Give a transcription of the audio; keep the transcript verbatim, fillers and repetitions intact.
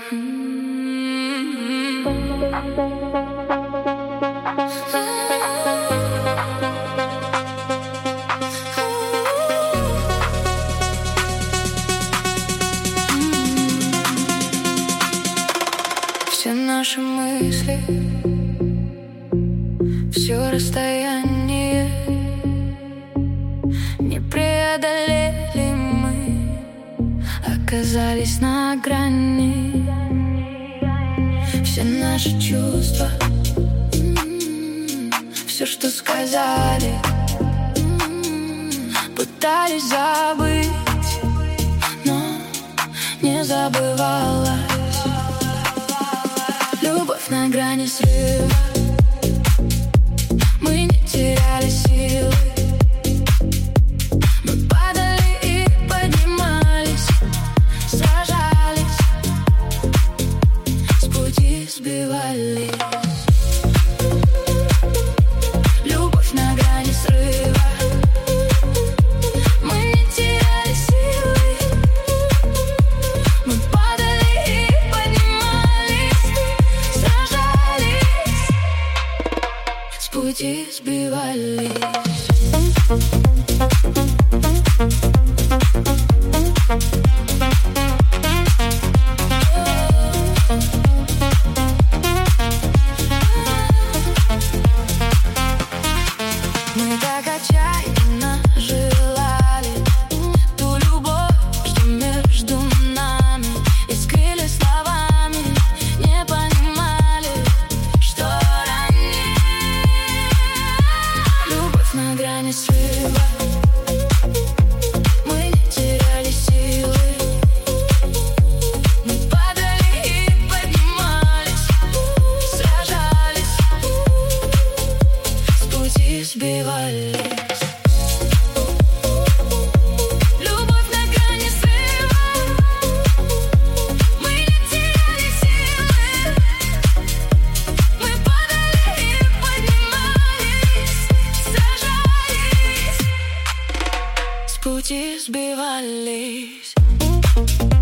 Все наши мысли, все расстояние не преодолели мы, оказались на грани. Все наши чувства, все, что сказали, пытались забыть, но не забывалась. Любовь на грани срыва, мы не теряли силы, мы падали и поднимались, сражались, с пути сбивались. Любовь на грани срыва, мы не теряли силы, мы падали и поднимались, сражались, с пути сбивались. Мы так отчаянно желали ту любовь, что между нами, искрили словами, не понимали, что ранее. Любовь на грани срыва, мы не теряли силы, мы падали и поднимались, сражались, с пути сбивались. Любовь на грани срыва, мы не теряли силы, мы падали и поднимались, сражались, с пути сбивались.